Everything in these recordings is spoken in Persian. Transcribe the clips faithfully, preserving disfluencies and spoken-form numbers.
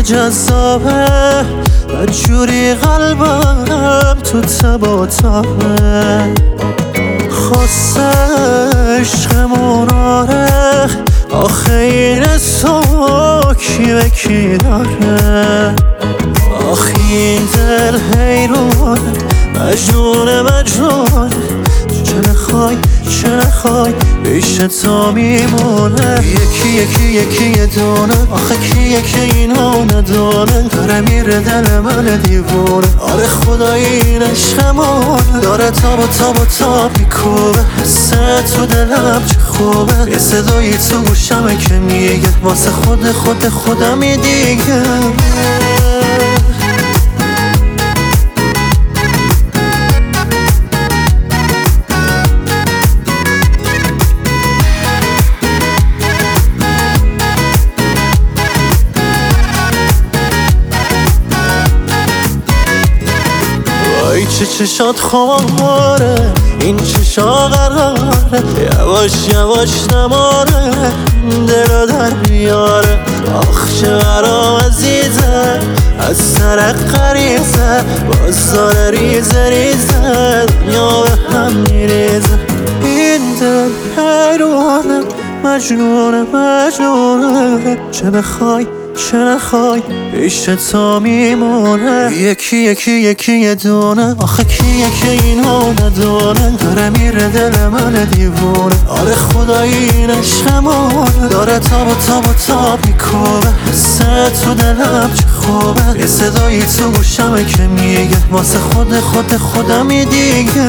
جذابه بدجوری قلبم تو تب و تابه خواست عشقمون آره آخه این تو کی به کی داره آخه این دل حیرون مجنون مجنون چه نخوای چه نخوای پیش تو میمونه یکی یکی یکی یه دونه آخه کیه که اینو ندونه داره میره دل من دیوونه آره خدای این عشقمون داره تاب و تاب و تاب میکوبه حسه تو دلم چه خوبه یه صدایی تو گوشمه که میگه واسه خود خود خودمی دیگه ای چه چشات خماره این چشا قراره یواش یواش نماره دلو در بیاره آخ چه برام عزیزه از سر قریزه باز داره ریزه ریزه دنیا به هم میریزه این دل حیرونه مجنونه مجنونه چه بخوای چه نخوای پیش تو میمونه یکی یکی یکی یه دونه آخه کیه که اینو ندونه داره میره دل من دیوونه آره خدای این عشقمون داره تاب و تاب و تاب میکوبه حسه تو دلم چه خوبه یه صدایی تو گوشمه که میگه واسه خود خود خودمی دیگه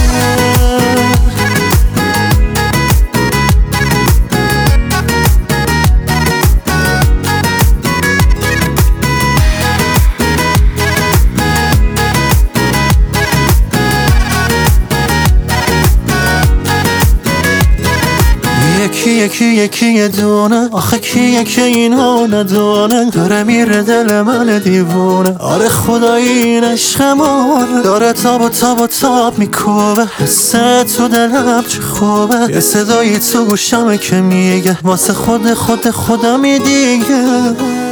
یکی یکی یکی یه دونه آخه کیه که اینو ندونه داره میره دل من دیوونه آره خدای این عشقمون داره تاب و تاب و تاب میکوبه حسه تو دلم چه خوبه یه صدایی تو گوشمه که میگه واسه خود خود خودمی دیگه